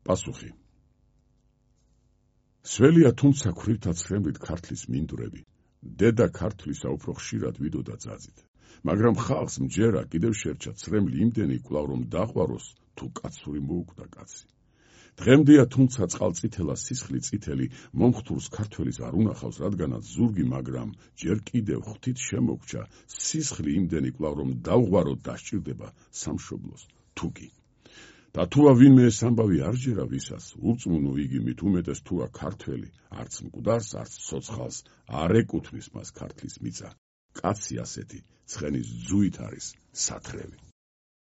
პასუხი. სველია თუმცა ქვრივთა ცხრემლით ქართლის მინდვრები, დედა ქართლისა უფრო ხშირად ვიდოდა ძაძით, მაგრამ ხალხს მჯერა კიდევ შერჩა ცხრემლი იმდენი კვლავ რომ დაყვაროს თუ კაცური მოუკვდა კაცი. დღემდეა თუმცა წყალწითელა სისხლი წითელი მომხდურს ქართველის არ უნახავს, რადგანაც ზურგი, მაგრამ ჯერ კიდევ ღვთით შემოგჩა სისხლი იმდენი კვლავ რომ დავღვაროთ დასჭირდება სამშობლოს თუკი. და თუა ვინმე ეს ამბავი არ ჯერა ვისაც, ურწმუნო იგი მით უმეტეს თუა ქართველი, არც მკვდარს, არც ცოცხალს არ ეკუთვნის მას ქართლის მიწა. კაცი ასეთი ცხენის ძუით არის სათრევი.